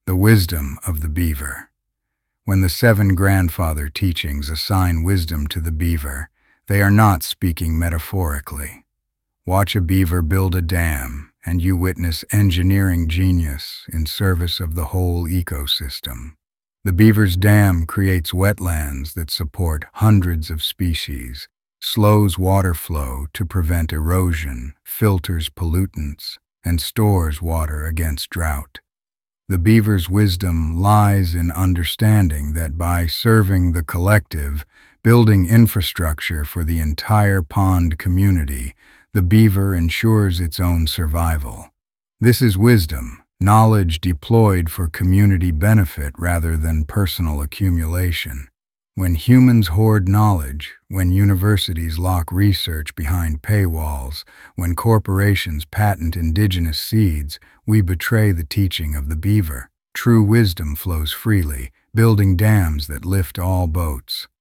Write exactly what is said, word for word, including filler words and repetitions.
The wisdom of the beaver. When the seven grandfather teachings assign wisdom to the beaver, they are not speaking metaphorically. Watch a beaver build a dam, and you witness engineering genius in service of the whole ecosystem. The beaver's dam creates wetlands that support hundreds of species, slows water flow to prevent erosion, filters pollutants, and stores water against drought. The beaver's wisdom lies in understanding that by serving the collective, building infrastructure for the entire pond community, the beaver ensures its own survival. This is wisdom, knowledge deployed for community benefit rather than personal accumulation. When humans hoard knowledge, when universities lock research behind paywalls, when corporations patent indigenous seeds, we betray the teaching of the beaver. True wisdom flows freely, building dams that lift all boats.